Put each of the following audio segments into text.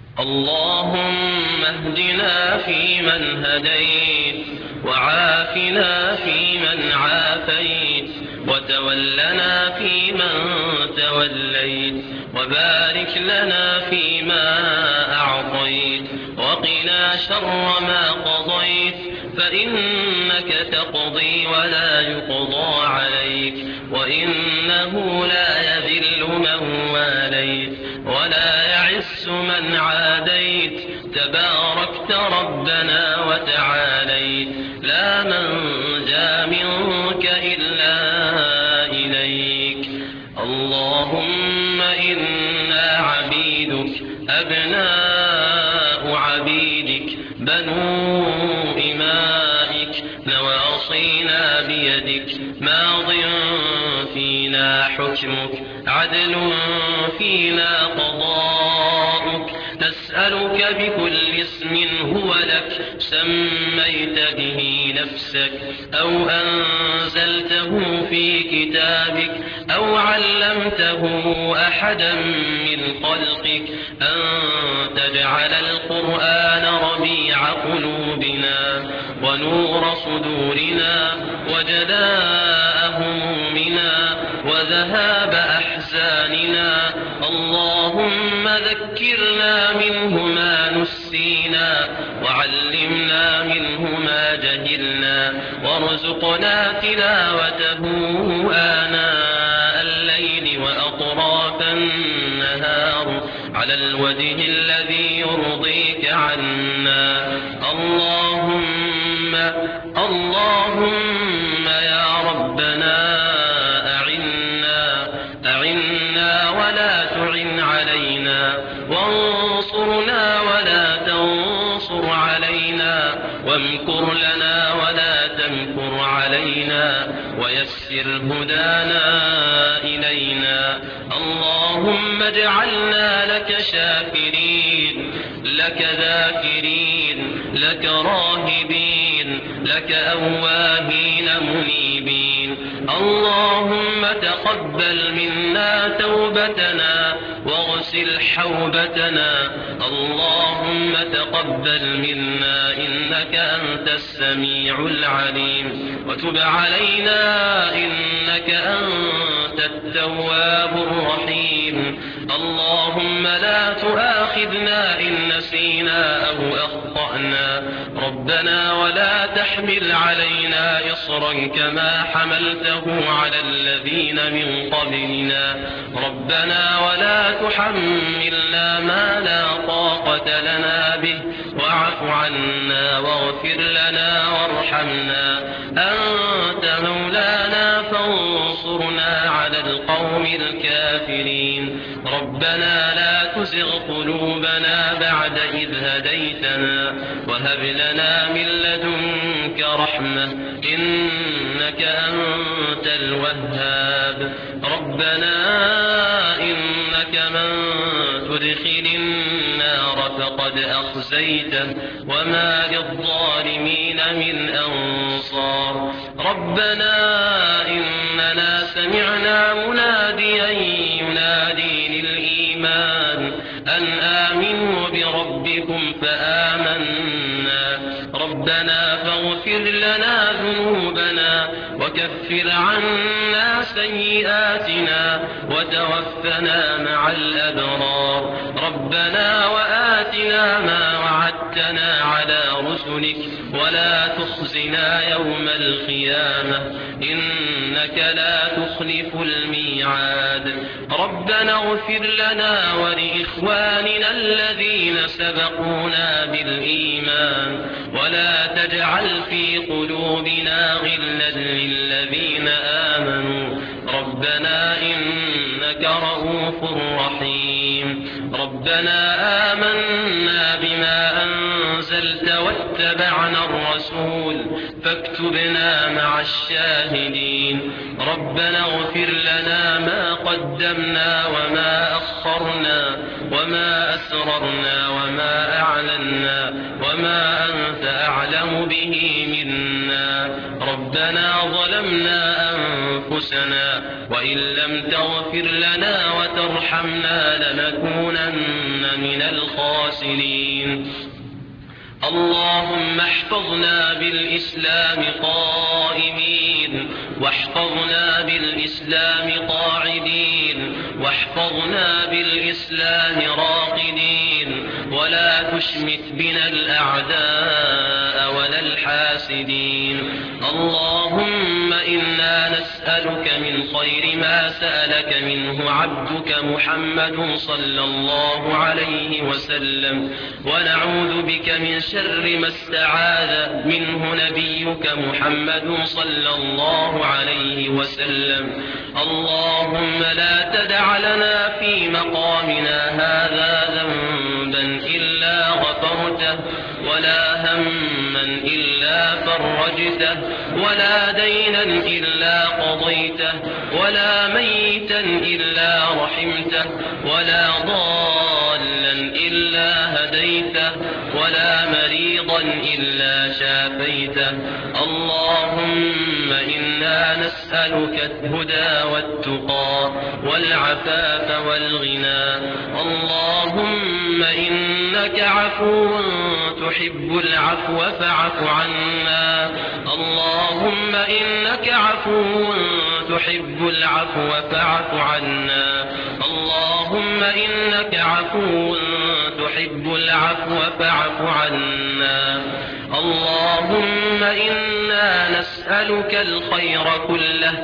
اللهم اهدنا فيمن هديت، وعافنا فيمن عافيت، وتولنا فيمن توليت، وبارك لنا فيما أعطيت، وقنا شر ما قضيت، فإنك تقضي ولا يقضى عليك، وإنه لا يذل من واليت ولا يعز من عاديت، تباركت ربنا وتعاليت، لا منجا منك إلا إليك. اللهم إنا عبيدك أبناء عبيدك بنو إمائك، نواصينا بيدك، ماض فينا حكمك، عدل فينا قضاؤك، نسألك بكل اسم هو لك سميت به نفسك أو أنزلته في كتابك أو علمته أحدا من خلقك، أن تجعل القرآن ربيع قلوبنا ونور صدورنا وجلاء همومنا وذهاب أحزاننا. اللهم ذكرنا منه ما نسينا، وعلمنا منه ما جهلنا، وارزقنا تلاوته آناء الليل وأطراف النهار على الوجه الذي يرضيك عنا. اللهم يا ربنا أعنا ولا تعن علينا، وانصرنا ولا تنصر علينا، وامكر لنا ولا تمكر علينا، ويسر هدانا إلينا. اللهم اجعلنا لك شاكرين، لك ذاكرين، لك راهبين، لك أواهين منيبين. اللهم تقبل منا توبتنا واغسل حوبتنا. اللهم تقبل منا إنك أنت السميع العليم، وتب علينا إنك أنت التواب الرحيم. اللهم لا تؤاخذنا إن نسينا أو أخطأنا، ربنا ولا تحمل علينا إصرا كما حملته على الذين من قبلنا، ربنا ولا تحملنا ما لا طاقة لنا به، واعف عنا واغفر لنا وارحمنا، أنت مولانا فانصرنا على القوم الكافرين. ربنا لا تزغ قلوبنا بعد إذ هديتنا، وهب لنا من لدنك رحمة إنك أنت الوهاب. ربنا إنك من تدخل النار فقد أخزيته، وما للظالمين من أنصار. ربنا إننا سمعنا مناديا ينادي للإيمان أن آمنوا بربكم فآمنا. ربنا فاغفر لنا ذنوبنا وكفر عنا سيئاتنا وتوفنا مع الأبرار. ربنا وآتنا ما وعدتنا على رسلك ولا تخزنا يوم القيامة إنك لا تخلف الميعاد. ربنا اغفر لنا ولإخواننا الذين سبقونا بالإيمان ولا تجعل في قلوبنا غلا للذين آمنوا ربنا إنك رؤوف رحيم. ربنا آمنا بما أنزلت واتبعنا الرسول فاكتبنا مع الشاهدين. ربنا اغفر لنا ما قدمنا وما أخرنا وما أسررنا وما أعلنا وما أنت أعلم به منا. ربنا ظلمنا أنفسنا وإن لم تغفر لنا وترحمنا لنكونن من الخاسرين. اللهم احفظنا بالإسلام قائمين، واحفظنا بالإسلام قاعدين، واحفظنا بالإسلام راقدين، ولا تشمت بنا الأعداء ولا الحاسدين. اللهم إنا نسألك من خير ما سألك منه عبدك محمد صلى الله عليه وسلم، ونعوذ بك من شر ما استعاذ منه نبيك محمد صلى الله عليه وسلم. اللهم لا تدع لنا في مقامنا هذا ذنبا إلا غفرته، ولا هما إلا فرجته، ولا دينا إلا قضيته، ولا ميتا إلا رحمته، ولا ضالا إلا هديته، ولا مريضا إلا شافيته. اللهم إنا نسألك الهدى والتقى والعفاف والغنى. اللهم إنك عفو تحب العفو فاعف عنا. اللهم إنك عفو تحب العفو فاعف عنا. اللهم إنك عفو تحب العفو فاعف عنا. اللهم إنا نسألك الخير كله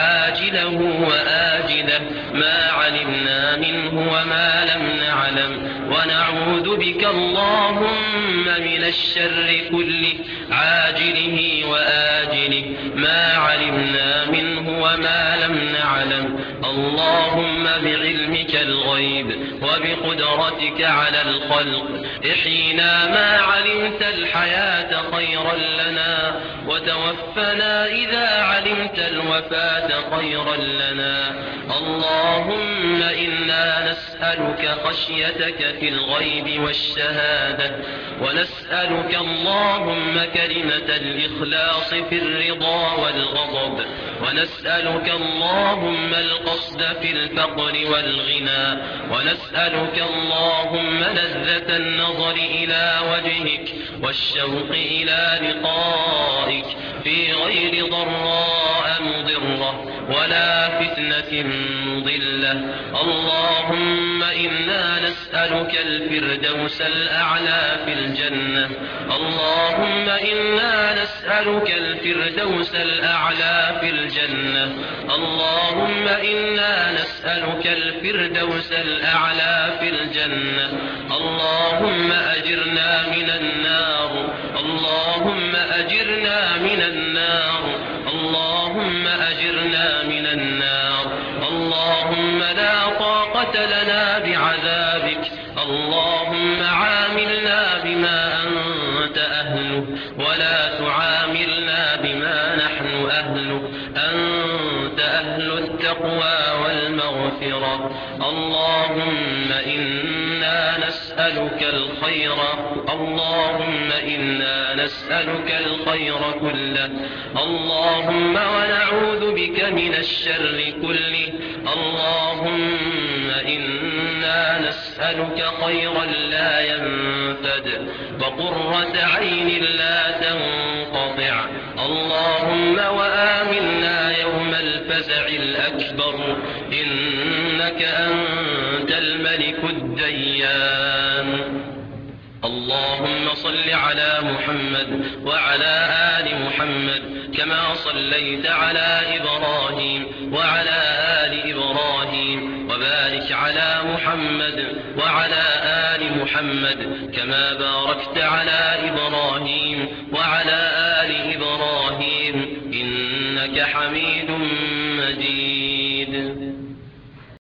عاجله وآجله، ما علمنا منه وما لم نعلم، ونعوذ بك اللهم من الشر كله عاجله وآجله، ما علمنا منه وما لم نعلم. اللهم بعلمك الغيب وبقدرتك على الخلق احينا ما علمت الحياة خيرا لنا، وتوفنا إذا علمت الوفاة خيرا لنا. اللهم إنا نسألك خشيتك في الغيب والشهادة، ونسألك اللهم كلمة الإخلاص في الرضا والغضب، ونسألك اللهم القصد في الفقر والغنى، ونسألك اللهم لذة النظر إلى وجهك والشوق إلى لقائك في غير ضراء مضرة ولا فتنة مضلة. اللهم إنا نسألك الفردوس الأعلى في الجنة. اللهم إنا نسألك الفردوس الأعلى في الجنة. اللهم إنا نسألك الفردوس الأعلى في الجنة. اللهم أجرنا من النار. اللهم أجرنا من النار. اللهم أجرنا من النار. اللهم لا طاقة لنا بعذابك. اللهم عاملنا بما أنت أهله، ولا تعاملنا بما نحن أهله. أنت أهل التقوى والمغفرة. اللهم إنا نسألك الخير. اللهم إنا نسألك الخير كله. اللهم ونعوذ بك من الشر كله. اللهم إنا نسألك خيرا لا ينفد، وقرة عين لا تنقطع. اللهم وآمنا يوم الفزع الأكبر، إنك أنت الملك الديان. اللهم صل على محمد وعلى آل محمد كما صليت على إبراهيم وعلى آل إبراهيم، وبارك على محمد وعلى آل محمد كما باركت على إبراهيم وعلى آل إبراهيم، إنك حميد